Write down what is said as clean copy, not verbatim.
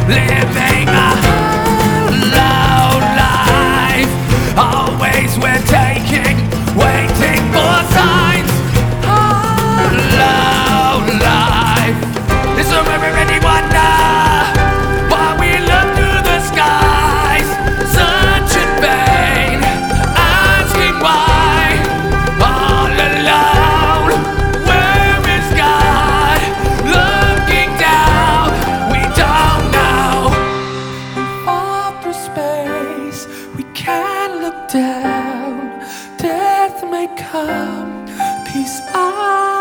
living a low life. Always we're taking, waiting for signs. Low life. Is there anyone while we look through the skies, such in vain, asking why, all alone, where is God? Looking down, we don't know. We fall through space, we can't look down. Death may come, peace